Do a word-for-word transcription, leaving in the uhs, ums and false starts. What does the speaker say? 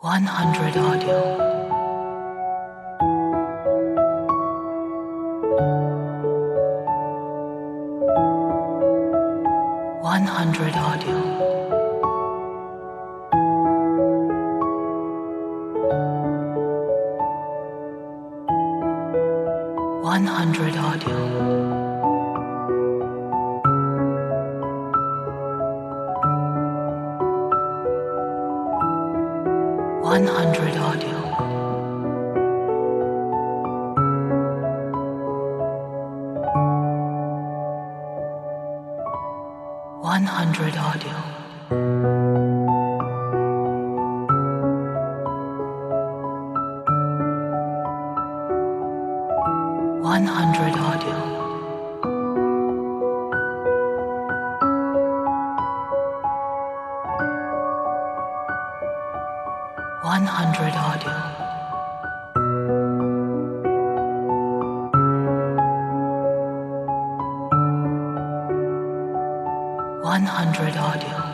one hundred audio. one hundred audio. one hundred audio. one hundred audio. one hundred audio. one hundred audio. one hundred audio. one hundred audio.